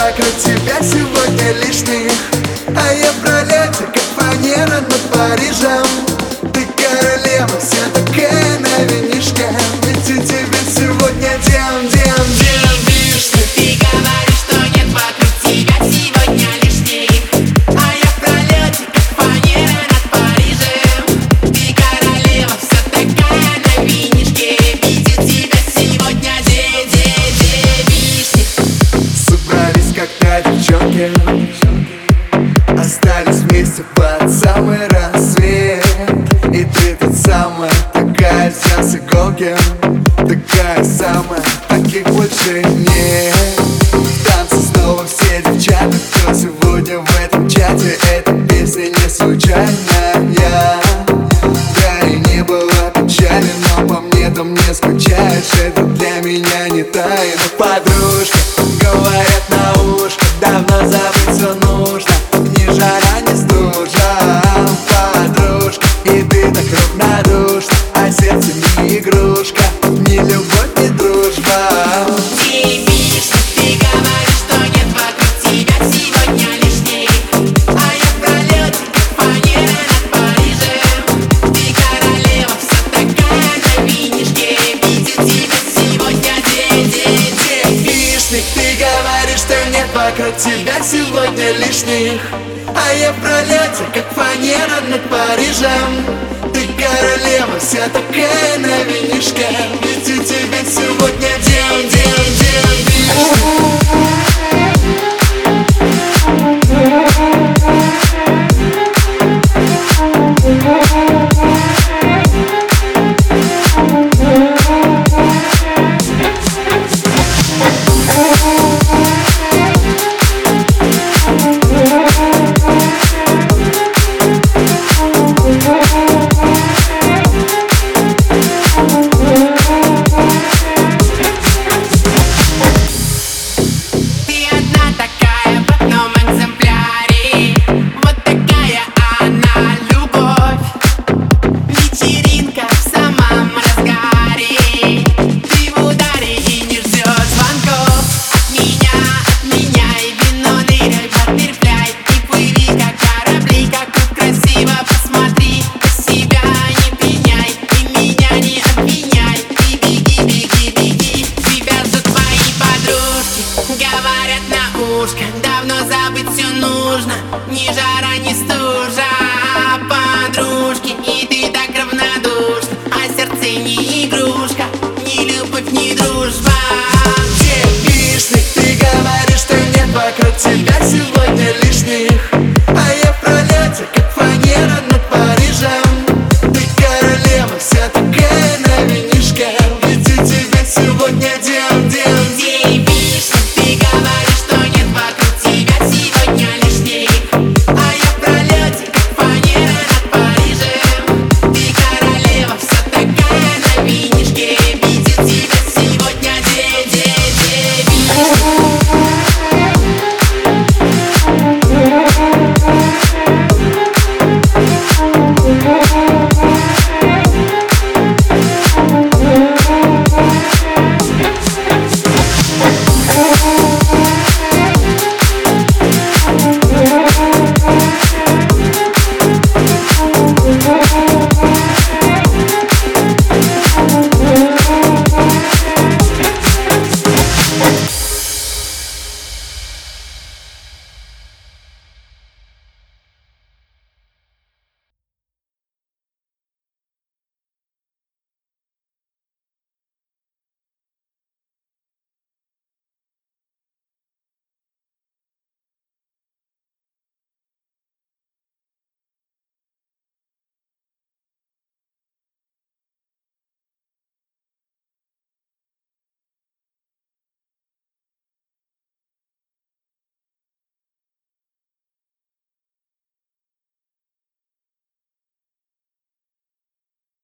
вокруг тебя сегодня лишних. А я в пролете, как фанера над Парижем. Ты королева, вся такая на винишке. Ведь у тебя сегодня дем вишни. Ты говоришь, что нет вокруг тебя сегодня лишних. А я в пролете, как фанера над Парижем. Ты королева, вся такая на винишке. Ведь у тебя сегодня день вишни. Собрались как-то девчонки, остались вместе под самый рассвет. И ты тут самая, такая вся с иголки, такая самая, таких больше нет. В танце снова все девчата, кто сегодня в этом чате. Эта песня не случайная. Да и не было печали, но по мне там не скучаешь. Это для меня не тайна. Подружки говорят на ушко, давно забыть все нужно. Ни жара, ни стужа, подружка. И ты так равнодушна, а сердце не игрушка. Ни любовь, ни дружба. Ты говоришь, что нет вокруг тебя сегодня лишних. А я в пролете, как фанера над Парижем. Ты королева, вся такая на винишке. Ведь у тебя сегодня день вишни. Ты говоришь, что нет вокруг тебя сегодня лишних. А я в пролете, как фанера над Парижем. Ты королева, вся такая на винишке. Ведь у тебя сегодня день вишни. Давно забыть все нужно. Ни жара, ни стужа, подружки. И ты так равнодушна, а сердце не игрушка. Ни любовь, ни дружба. Вишни, ты говоришь, что нет вокруг тебя сегодня лишних. А я в пролете, как фанера над Парижем. Ты королева, вся такая на винишке. Ведь у тебя сегодня день.